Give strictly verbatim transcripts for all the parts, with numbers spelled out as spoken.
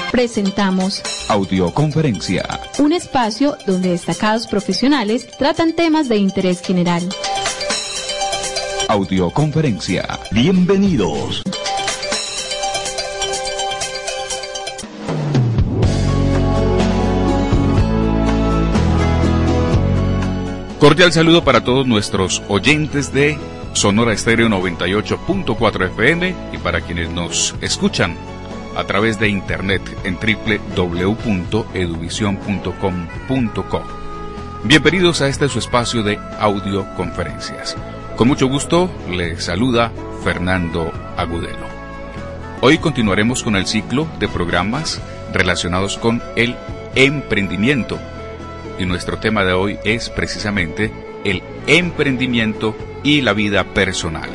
Presentamos Audioconferencia, un espacio donde destacados profesionales tratan temas de interés general. Audioconferencia. Bienvenidos. Cordial saludo para todos nuestros oyentes de Sonora Estéreo noventa y ocho punto cuatro F M y para quienes nos escuchan a través de internet en doble u doble u doble u punto eduvision punto com punto co. Bienvenidos a este su espacio de audioconferencias. Con mucho gusto les saluda Fernando Agudelo. Hoy continuaremos con el ciclo de programas relacionados con el emprendimiento. Y nuestro tema de hoy es precisamente el emprendimiento y la vida personal.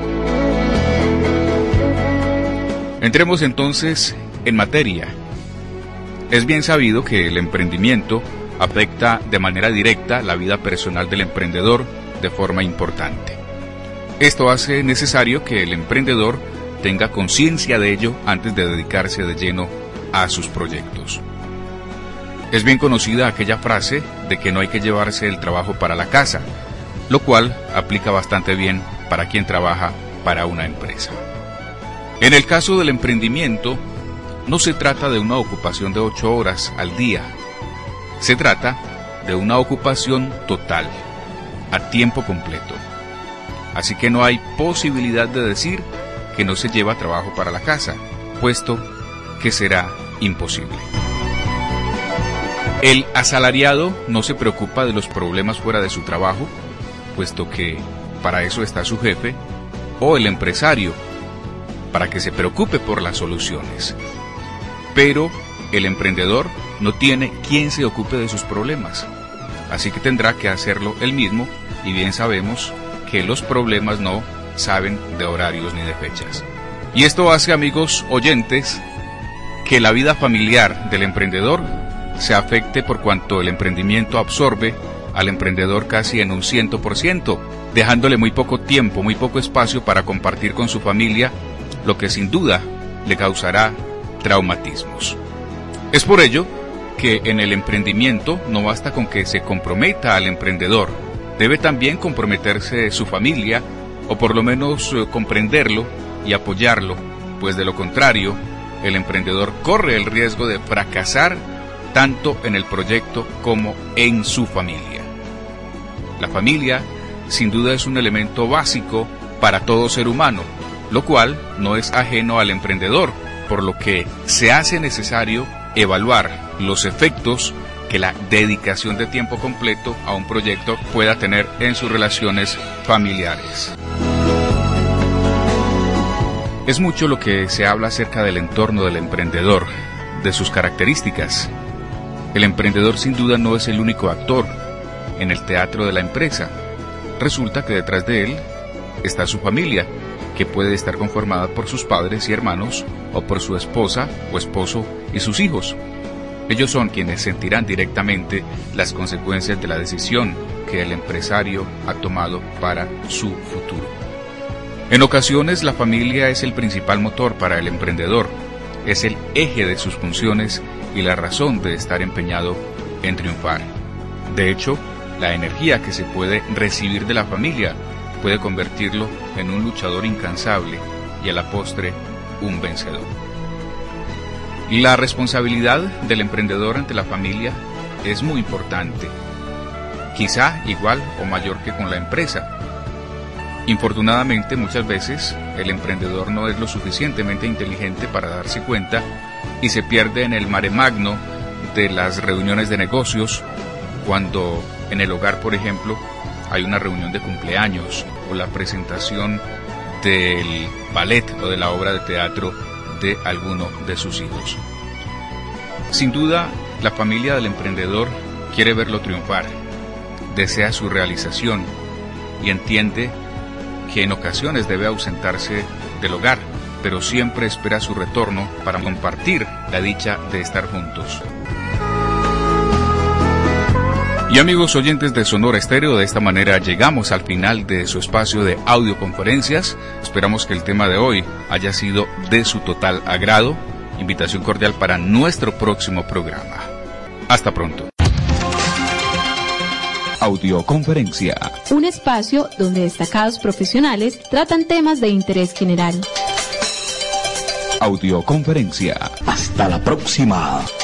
Entremos entonces en materia. Es bien sabido que el emprendimiento afecta de manera directa la vida personal del emprendedor de forma importante. Esto hace necesario que el emprendedor tenga conciencia de ello antes de dedicarse de lleno a sus proyectos. Es bien conocida aquella frase de que no hay que llevarse el trabajo para la casa, lo cual aplica bastante bien para quien trabaja para una empresa. En el caso del emprendimiento, no se trata de una ocupación de ocho horas al día. Se trata de una ocupación total, a tiempo completo. Así que no hay posibilidad de decir que no se lleva trabajo para la casa, puesto que será imposible. El asalariado no se preocupa de los problemas fuera de su trabajo, puesto que para eso está su jefe, o el empresario, para que se preocupe por las soluciones. Pero el emprendedor no tiene quien se ocupe de sus problemas, así que tendrá que hacerlo él mismo, y bien sabemos que los problemas no saben de horarios ni de fechas. Y esto hace, amigos oyentes, que la vida familiar del emprendedor se afecte por cuanto el emprendimiento absorbe al emprendedor casi en un cien por ciento, dejándole muy poco tiempo, muy poco espacio para compartir con su familia, lo que sin duda le causará traumatismos. Es por ello que en el emprendimiento no basta con que se comprometa al emprendedor, debe también comprometerse su familia, o por lo menos eh, comprenderlo y apoyarlo, pues de lo contrario, el emprendedor corre el riesgo de fracasar tanto en el proyecto como en su familia. La familia, sin duda, es un elemento básico para todo ser humano, lo cual no es ajeno al emprendedor, por lo que se hace necesario evaluar los efectos que la dedicación de tiempo completo a un proyecto pueda tener en sus relaciones familiares. Es mucho lo que se habla acerca del entorno del emprendedor, de sus características. El emprendedor sin duda no es el único actor en el teatro de la empresa. Resulta que detrás de él está su familia, que puede estar conformada por sus padres y hermanos, o por su esposa o esposo y sus hijos. Ellos son quienes sentirán directamente las consecuencias de la decisión que el empresario ha tomado para su futuro. En ocasiones la familia es el principal motor para el emprendedor, es el eje de sus funciones y la razón de estar empeñado en triunfar. De hecho, la energía que se puede recibir de la familia puede convertirlo en un luchador incansable y a la postre un vencedor. La responsabilidad del emprendedor ante la familia es muy importante, quizá igual o mayor que con la empresa. Infortunadamente, muchas veces el emprendedor no es lo suficientemente inteligente para darse cuenta y se pierde en el mare magno de las reuniones de negocios, cuando en el hogar, por ejemplo, hay una reunión de cumpleaños o la presentación del ballet o de la obra de teatro de alguno de sus hijos. Sin duda, la familia del emprendedor quiere verlo triunfar, desea su realización y entiende que en ocasiones debe ausentarse del hogar, pero siempre espera su retorno para compartir la dicha de estar juntos. Y amigos oyentes de Sonora Estéreo, de esta manera llegamos al final de su espacio de audioconferencias. Esperamos que el tema de hoy haya sido de su total agrado Invitación cordial para nuestro próximo programa. Hasta pronto. Audioconferencia. Un espacio donde destacados profesionales tratan temas de interés general. Audioconferencia. Hasta la próxima.